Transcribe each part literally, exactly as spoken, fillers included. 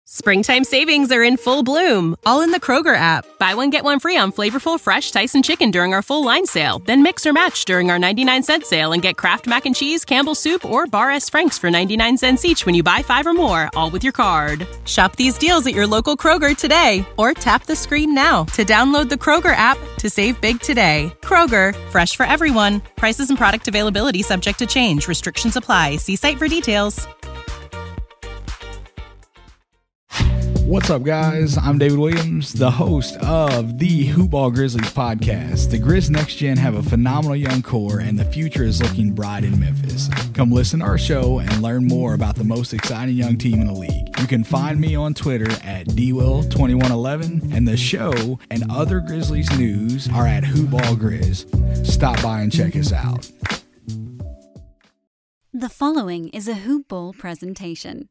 Springtime savings are in full bloom, all in the Kroger app. Buy one, get one free on flavorful, fresh Tyson chicken during our full line sale. Then mix or match during our ninety-nine cent sale and get Kraft Mac and Cheese, Campbell's Soup, or Bar S. Frank's for ninety-nine cents each when you buy five or more, all with your card. Shop these deals at your local Kroger today, or tap the screen now to download the Kroger app to save big today. Kroger, fresh for everyone. Prices and product availability subject to change. Restrictions apply. See site for details. What's up, guys? I'm David Williams, the host of the Hoopball Grizzlies podcast. The Grizz Next Gen have a phenomenal young core, and the future is looking bright in Memphis. Come listen to our show and learn more about the most exciting young team in the league. You can find me on Twitter at D Will twenty-one eleven, and the show and other Grizzlies news are at Hoopball Grizz. Stop by and check us out. The following is a Hoop Ball presentation.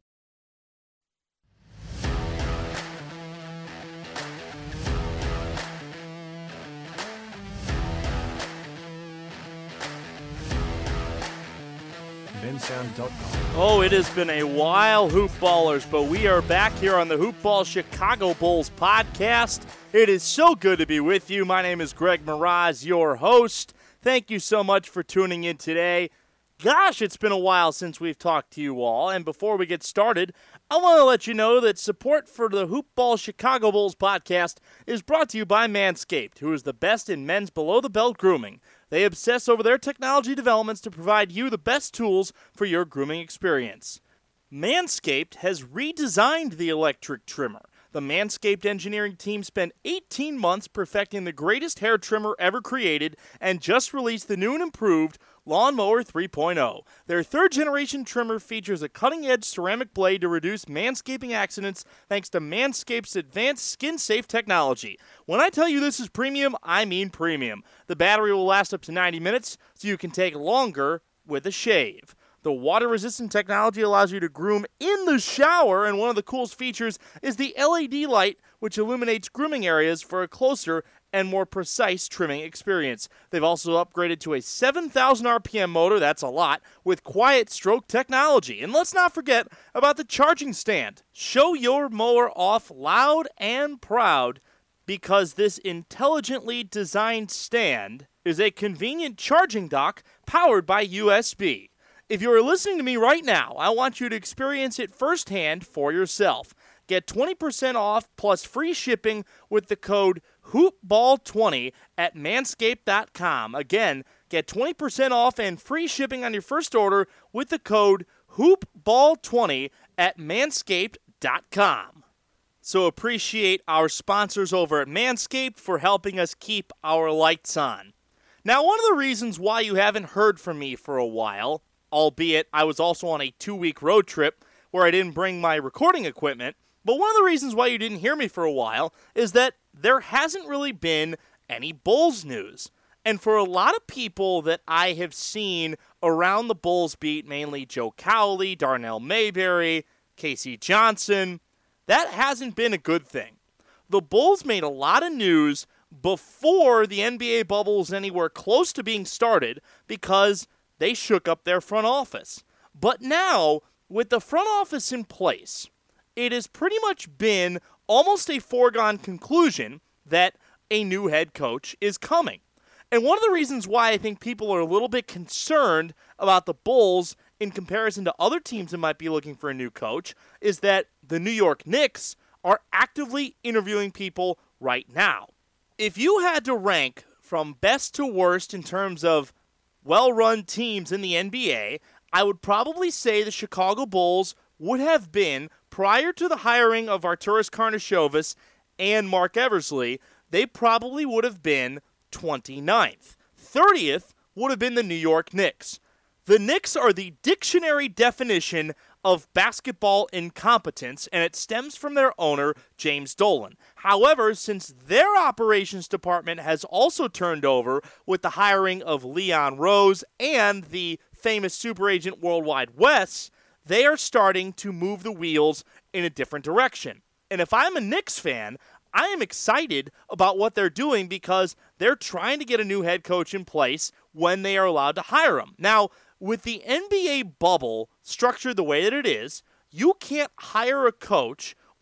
Oh, it has been a while, Hoop Ballers, but we are back here on the Hoop Ball Chicago Bulls podcast. It is so good to be with you. My name is Greg Mraz, your host. Thank you so much for tuning in today. Gosh, it's been a while since we've talked to you all, and before we get started, I want to let you know that support for the Hoop Ball Chicago Bulls podcast is brought to you by Manscaped, who is the best in men's below-the-belt grooming. They obsess over their technology developments to provide you the best tools for your grooming experience. Manscaped has redesigned the electric trimmer. The Manscaped engineering team spent eighteen months perfecting the greatest hair trimmer ever created and just released the new and improved Lawnmower three point oh. Their third-generation trimmer features a cutting-edge ceramic blade to reduce manscaping accidents thanks to Manscaped's advanced skin-safe technology. When I tell you this is premium, I mean premium. The battery will last up to ninety minutes, so you can take longer with a shave. The water-resistant technology allows you to groom in the shower, and one of the coolest features is the L E D light, which illuminates grooming areas for a closer and more precise trimming experience. They've also upgraded to a seven thousand R P M motor, that's a lot, with quiet stroke technology. And let's not forget about the charging stand. Show your mower off loud and proud, because this intelligently designed stand is a convenient charging dock powered by U S B. If you are listening to me right now, I want you to experience it firsthand for yourself. Get twenty percent off plus free shipping with the code hoop ball twenty at manscaped dot com. Again, get twenty percent off and free shipping on your first order with the code hoop ball twenty at manscaped dot com. So appreciate our sponsors over at Manscaped for helping us keep our lights on. Now, one of the reasons why you haven't heard from me for a while, albeit I was also on a two-week road trip where I didn't bring my recording equipment, but one of the reasons why you didn't hear me for a while is that there hasn't really been any Bulls news. And for a lot of people that I have seen around the Bulls beat, mainly Joe Cowley, Darnell Mayberry, Casey Johnson, that hasn't been a good thing. The Bulls made a lot of news before the N B A bubble was anywhere close to being started because they shook up their front office. But now, with the front office in place, it has pretty much been almost a foregone conclusion that a new head coach is coming. And one of the reasons why I think people are a little bit concerned about the Bulls in comparison to other teams that might be looking for a new coach is that the New York Knicks are actively interviewing people right now. If you had to rank from best to worst in terms of well-run teams in the N B A, I would probably say the Chicago Bulls would have been, prior to the hiring of Arturas Karnisovas and Mark Eversley, they probably would have been twenty-ninth. thirtieth would have been the New York Knicks. The Knicks are the dictionary definition of basketball incompetence, and it stems from their owner, James Dolan. However, since their operations department has also turned over with the hiring of Leon Rose and the famous super agent Worldwide Wes, they are starting to move the wheels in a different direction. And if I'm a Knicks fan, I am excited about what they're doing because they're trying to get a new head coach in place when they are allowed to hire him. Now, with the N B A bubble structured the way that it is, you can't hire a coach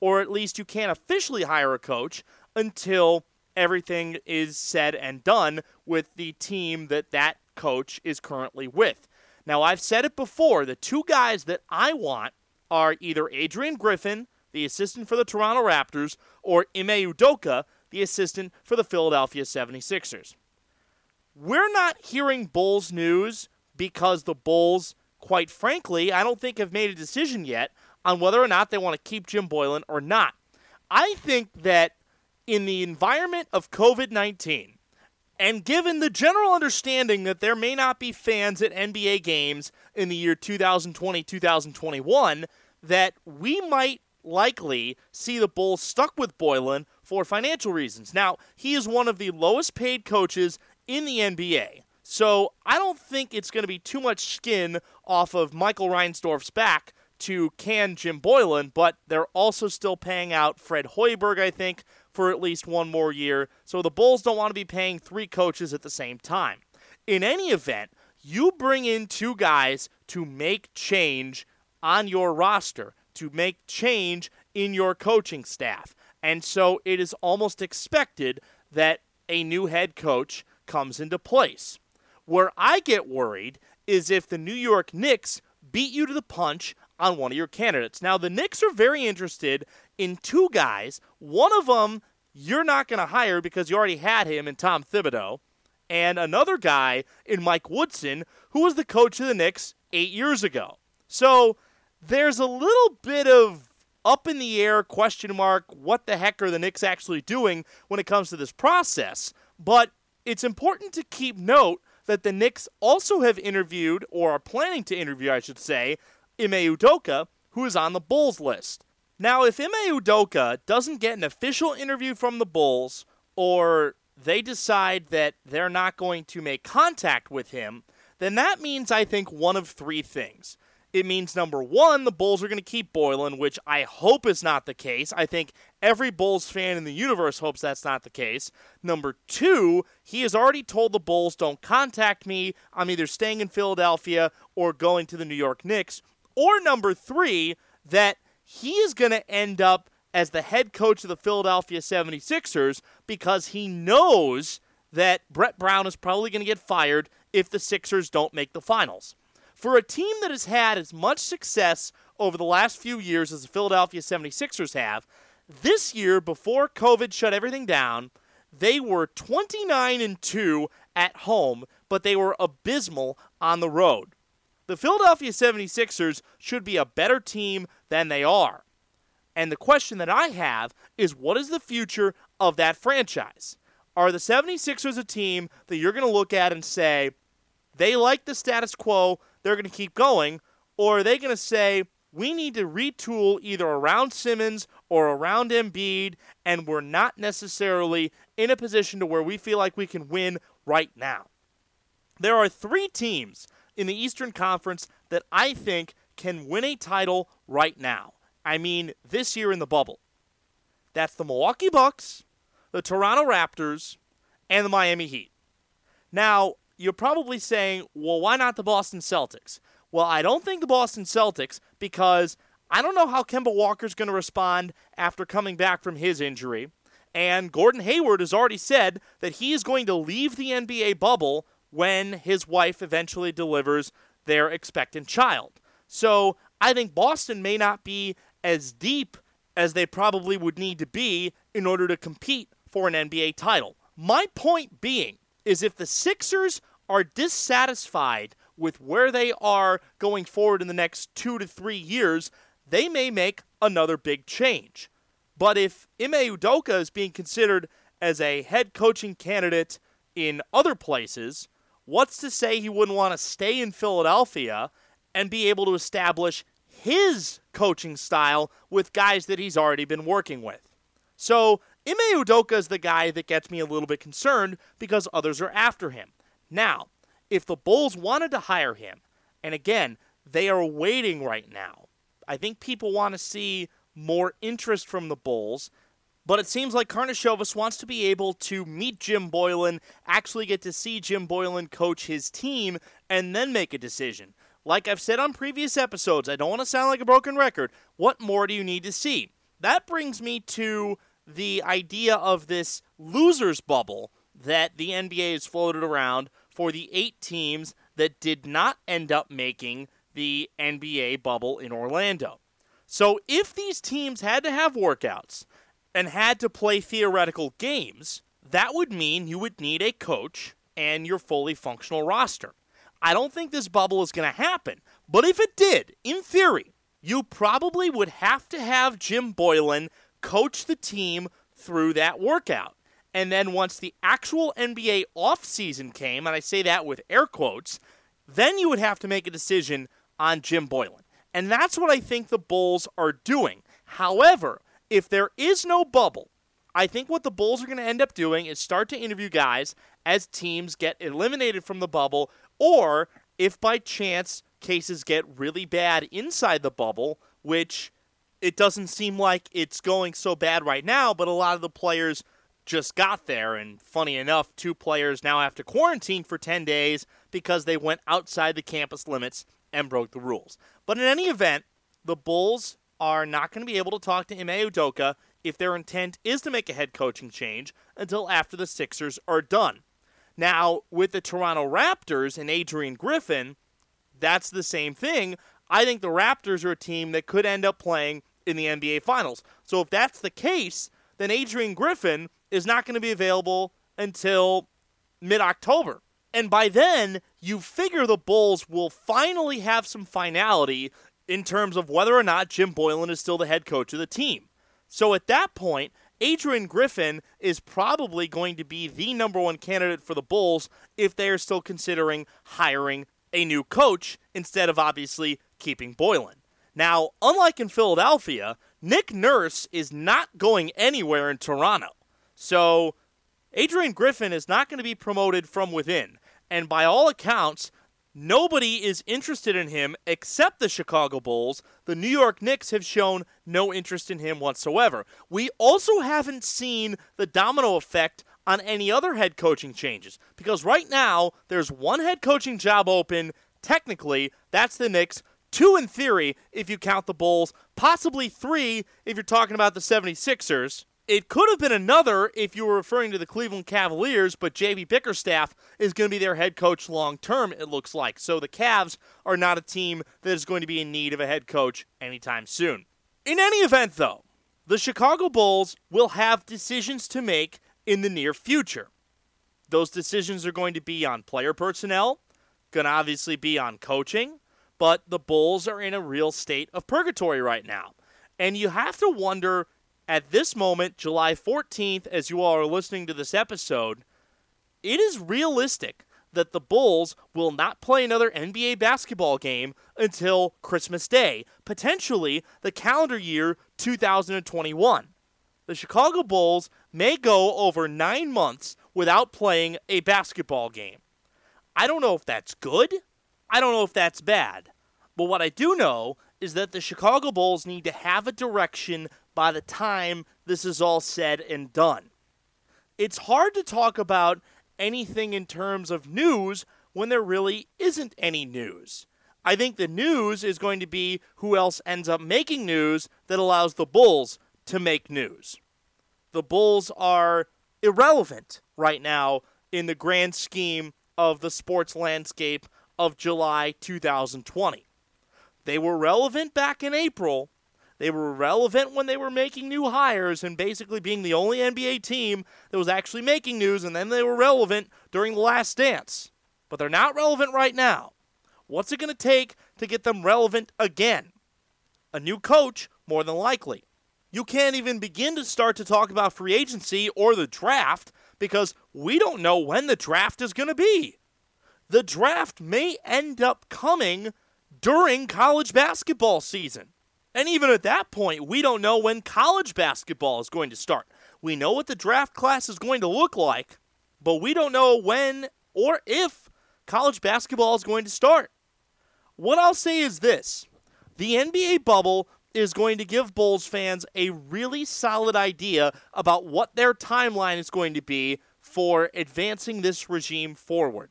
or at least you can't officially hire a coach until everything is said and done with the team that that coach is currently with. Now, I've said it before, the two guys that I want are either Adrian Griffin, the assistant for the Toronto Raptors, or Ime Udoka, the assistant for the Philadelphia seventy-sixers. We're not hearing Bulls news because the Bulls, quite frankly, I don't think have made a decision yet on whether or not they want to keep Jim Boylen or not. I think that in the environment of covid nineteen, and given the general understanding that there may not be fans at N B A games in the year two thousand twenty, two thousand twenty-one, that we might likely see the Bulls stuck with Boylen for financial reasons. Now, he is one of the lowest paid coaches in the N B A, so I don't think it's going to be too much skin off of Michael Reinsdorf's back to can Jim Boylen, but they're also still paying out Fred Hoiberg, I think, for at least one more year, so the Bulls don't want to be paying three coaches at the same time. In any event, you bring in two guys to make change on your roster, to make change in your coaching staff, and so it is almost expected that a new head coach comes into place. Where I get worried is if the New York Knicks beat you to the punch on one of your candidates. Now, the Knicks are very interested in two guys. One of them you're not going to hire because you already had him in Tom Thibodeau, and another guy in Mike Woodson, who was the coach of the Knicks eight years ago. So there's a little bit of up in the air question mark, what the heck are the Knicks actually doing when it comes to this process? But it's important to keep note that the Knicks also have interviewed, or are planning to interview, I should say, Ime Udoka, who is on the Bulls list. Now, if Ime Udoka doesn't get an official interview from the Bulls, or they decide that they're not going to make contact with him, then that means, I think, one of three things. It means, number one, the Bulls are going to keep Boylen, which I hope is not the case. I think every Bulls fan in the universe hopes that's not the case. Number two, he has already told the Bulls, don't contact me. I'm either staying in Philadelphia or going to the New York Knicks. Or number three, that he is going to end up as the head coach of the Philadelphia seventy-sixers because he knows that Brett Brown is probably going to get fired if the Sixers don't make the finals. For a team that has had as much success over the last few years as the Philadelphia seventy-sixers have, this year, before COVID shut everything down, they were twenty-nine and two at home, but they were abysmal on the road. The Philadelphia seventy-sixers should be a better team than they are. And the question that I have is, what is the future of that franchise? Are the seventy-sixers a team that you're going to look at and say, they like the status quo, they're going to keep going, or are they going to say, we need to retool either around Simmons or around Embiid, and we're not necessarily in a position to where we feel like we can win right now? There are three teams in the Eastern Conference that I think can win a title right now. I mean, this year in the bubble. That's the Milwaukee Bucks, the Toronto Raptors, and the Miami Heat. Now, you're probably saying, well, why not the Boston Celtics? Well, I don't think the Boston Celtics, because I don't know how Kemba Walker's going to respond after coming back from his injury. And Gordon Hayward has already said that he is going to leave the N B A bubble when his wife eventually delivers their expectant child. So I think Boston may not be as deep as they probably would need to be in order to compete for an N B A title. My point being is if the Sixers are dissatisfied with where they are going forward in the next two to three years, they may make another big change. But if Ime Udoka is being considered as a head coaching candidate in other places, what's to say he wouldn't want to stay in Philadelphia and be able to establish his coaching style with guys that he's already been working with? So Ime Udoka is the guy that gets me a little bit concerned because others are after him. Now, if the Bulls wanted to hire him, and again, they are waiting right now, I think people want to see more interest from the Bulls, but it seems like Karnisovas wants to be able to meet Jim Boylen, actually get to see Jim Boylen coach his team, and then make a decision. Like I've said on previous episodes, I don't want to sound like a broken record. What more do you need to see? that brings me to the idea of this losers bubble that the N B A has floated around for the eight teams that did not end up making the N B A bubble in Orlando. So if these teams had to have workouts and had to play theoretical games, that would mean you would need a coach and your fully functional roster. I don't think this bubble is going to happen, but if it did, in theory, you probably would have to have Jim Boylen coach the team through that workout. And then once the actual N B A offseason came, and I say that with air quotes, then you would have to make a decision on Jim Boylen. And that's what I think the Bulls are doing. However, if there is no bubble, I think what the Bulls are going to end up doing is start to interview guys as teams get eliminated from the bubble, or if by chance cases get really bad inside the bubble, which it doesn't seem like it's going so bad right now, but a lot of the players just got there, and funny enough, two players now have to quarantine for ten days because they went outside the campus limits and broke the rules. But in any event, the Bulls are not going to be able to talk to Ime Udoka if their intent is to make a head coaching change until after the Sixers are done. Now, with the Toronto Raptors and Adrian Griffin, that's the same thing. I think the Raptors are a team that could end up playing in the N B A Finals. So if that's the case, then Adrian Griffin is not going to be available until mid-October. And by then, you figure the Bulls will finally have some finality in terms of whether or not Jim Boylen is still the head coach of the team. So at that point, Adrian Griffin is probably going to be the number one candidate for the Bulls if they are still considering hiring a new coach instead of obviously keeping Boylen. Now, unlike in Philadelphia, Nick Nurse is not going anywhere in Toronto. So Adrian Griffin is not going to be promoted from within. And by all accounts, nobody is interested in him except the Chicago Bulls. The New York Knicks have shown no interest in him whatsoever. We also haven't seen the domino effect on any other head coaching changes, because right now there's one head coaching job open. Technically, that's the Knicks. Two in theory if you count the Bulls. Possibly three if you're talking about the seventy-sixers. It could have been another if you were referring to the Cleveland Cavaliers, but J B Bickerstaff is going to be their head coach long term, it looks like. So the Cavs are not a team that is going to be in need of a head coach anytime soon. In any event, though, the Chicago Bulls will have decisions to make in the near future. Those decisions are going to be on player personnel, going to obviously be on coaching, but the Bulls are in a real state of purgatory right now. And you have to wonder, at this moment, July fourteenth, as you all are listening to this episode, it is realistic that the Bulls will not play another N B A basketball game until Christmas Day, potentially the calendar year two thousand twenty-one. The Chicago Bulls may go over nine months without playing a basketball game. I don't know if that's good. I don't know if that's bad. But what I do know is that the Chicago Bulls need to have a direction by the time this is all said and done. It's hard to talk about anything in terms of news when there really isn't any news. I think the news is going to be who else ends up making news that allows the Bulls to make news. The Bulls are irrelevant right now in the grand scheme of the sports landscape of July two thousand twenty. They were relevant back in April. They were relevant when they were making new hires and basically being the only N B A team that was actually making news, and then they were relevant during The Last Dance. But they're not relevant right now. What's it going to take to get them relevant again? A new coach, more than likely. You can't even begin to start to talk about free agency or the draft because we don't know when the draft is going to be. The draft may end up coming during college basketball season. And even at that point, we don't know when college basketball is going to start. We know what the draft class is going to look like, but we don't know when or if college basketball is going to start. What I'll say is this. The N B A bubble is going to give Bulls fans a really solid idea about what their timeline is going to be for advancing this regime forward.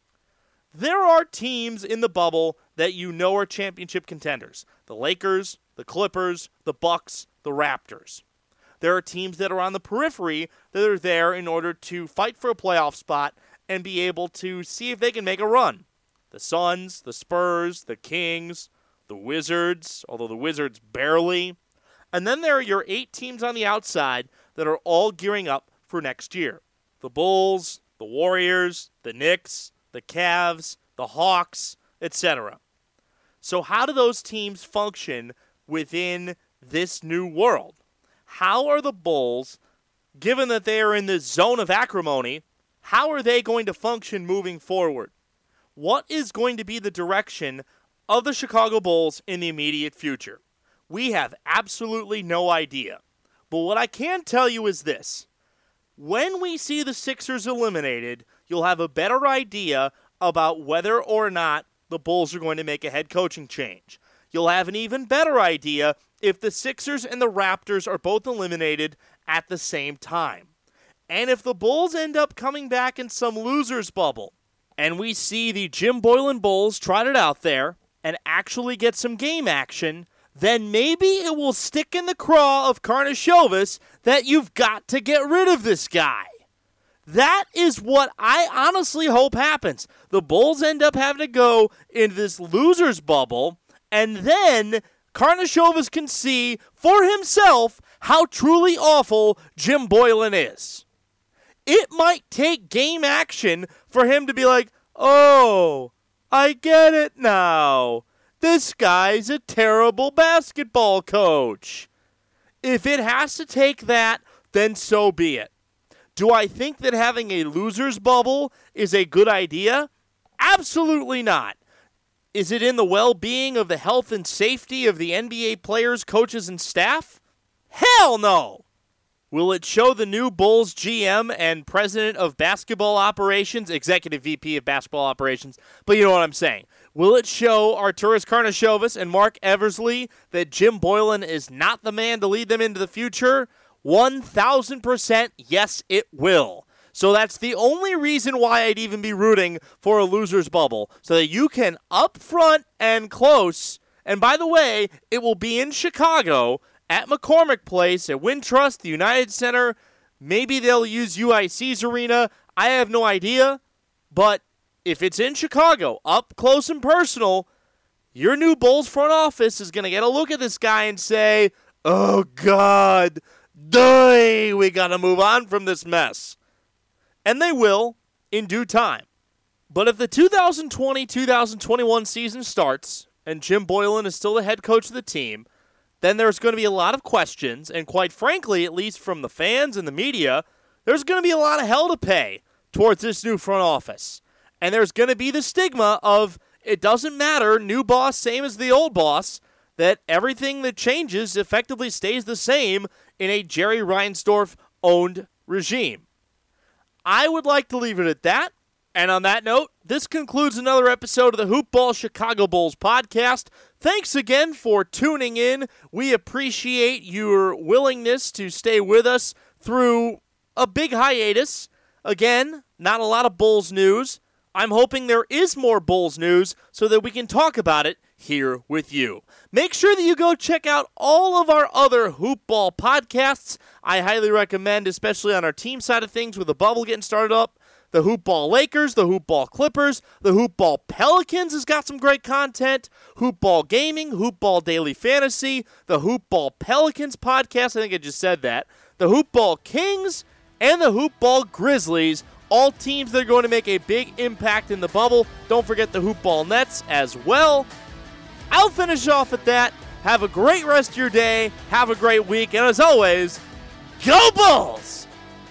There are teams in the bubble that you know are championship contenders. The Lakers, the Clippers, the Bucks, the Raptors. There are teams that are on the periphery that are there in order to fight for a playoff spot and be able to see if they can make a run. The Suns, the Spurs, the Kings, the Wizards, although the Wizards barely. And then there are your eight teams on the outside that are all gearing up for next year. The Bulls, the Warriors, the Knicks, the Cavs, the Hawks, et cetera. So how do those teams function within this new world? How are the Bulls, given that they are in this zone of acrimony, how are they going to function moving forward? What is going to be the direction of the Chicago Bulls in the immediate future? We have absolutely no idea. But what I can tell you is this. When we see the Sixers eliminated, you'll have a better idea about whether or not the Bulls are going to make a head coaching change. You'll have an even better idea if the Sixers and the Raptors are both eliminated at the same time. And if the Bulls end up coming back in some loser's bubble, and we see the Jim Boylen Bulls trotted out there and actually get some game action, then maybe it will stick in the craw of Karnisovas that you've got to get rid of this guy. That is what I honestly hope happens. The Bulls end up having to go into this loser's bubble, and then Karnisovas can see for himself how truly awful Jim Boylen is. It might take game action for him to be like, oh, I get it now. This guy's a terrible basketball coach. If it has to take that, then so be it. Do I think that having a loser's bubble is a good idea? Absolutely not. Is it in the well-being of the health and safety of the N B A players, coaches, and staff? Hell no! Will it show the new Bulls G M and president of basketball operations, executive V P of basketball operations, but you know what I'm saying. Will it show Arturas Karnisovas and Mark Eversley that Jim Boylen is not the man to lead them into the future? one thousand percent yes, it will. So that's the only reason why I'd even be rooting for a loser's bubble, so that you can up front and close, and by the way, it will be in Chicago, at McCormick Place, at Wintrust, the United Center. Maybe they'll use U I C's arena. I have no idea. But if it's in Chicago, up close and personal, your new Bulls front office is going to get a look at this guy and say, oh, God, die, we got to move on from this mess. And they will in due time. But if the two thousand twenty two thousand twenty-one season starts and Jim Boylen is still the head coach of the team, then there's going to be a lot of questions, and quite frankly, at least from the fans and the media, there's going to be a lot of hell to pay towards this new front office. And there's going to be the stigma of, it doesn't matter, new boss, same as the old boss, that everything that changes effectively stays the same in a Jerry Reinsdorf-owned regime. I would like to leave it at that. And on that note, this concludes another episode of the Hoop Ball Chicago Bulls podcast. Thanks again for tuning in. We appreciate your willingness to stay with us through a big hiatus. Again, not a lot of Bulls news. I'm hoping there is more Bulls news so that we can talk about it here with you. Make sure that you go check out all of our other Hoop Ball podcasts. I highly recommend, especially on our team side of things with the bubble getting started up, the Hoop Ball Lakers, the Hoop Ball Clippers, the Hoop Ball Pelicans has got some great content, Hoop Ball Gaming, Hoop Ball Daily Fantasy, the Hoop Ball Pelicans podcast, I think I just said that, the Hoop Ball Kings, and the Hoop Ball Grizzlies, all teams that are going to make a big impact in the bubble. Don't forget the Hoop Ball Nets as well. I'll finish off at that. Have a great rest of your day. Have a great week. And as always, go Bulls!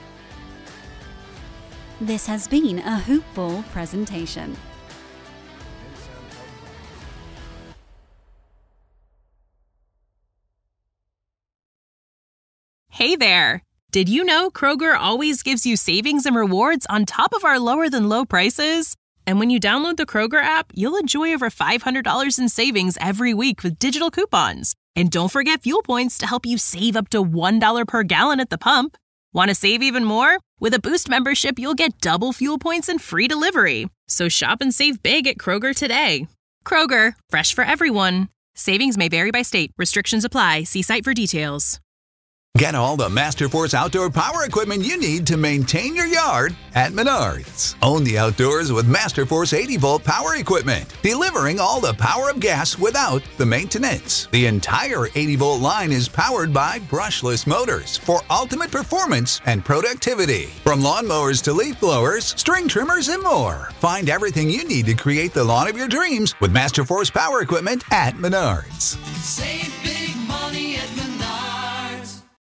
This has been a Hoop Ball presentation. Hey there! Did you know Kroger always gives you savings and rewards on top of our lower-than-low prices? And when you download the Kroger app, you'll enjoy over five hundred dollars in savings every week with digital coupons. And don't forget fuel points to help you save up to one dollar per gallon at the pump. Want to save even more? With a Boost membership, you'll get double fuel points and free delivery. So shop and save big at Kroger today. Kroger, fresh for everyone. Savings may vary by state. Restrictions apply. See site for details. Get all the Masterforce outdoor power equipment you need to maintain your yard at Menards. Own the outdoors with Masterforce eighty volt power equipment, delivering all the power of gas without the maintenance. The entire eighty volt line is powered by brushless motors for ultimate performance and productivity. From lawnmowers to leaf blowers, string trimmers, and more. Find everything you need to create the lawn of your dreams with Masterforce power equipment at Menards. Save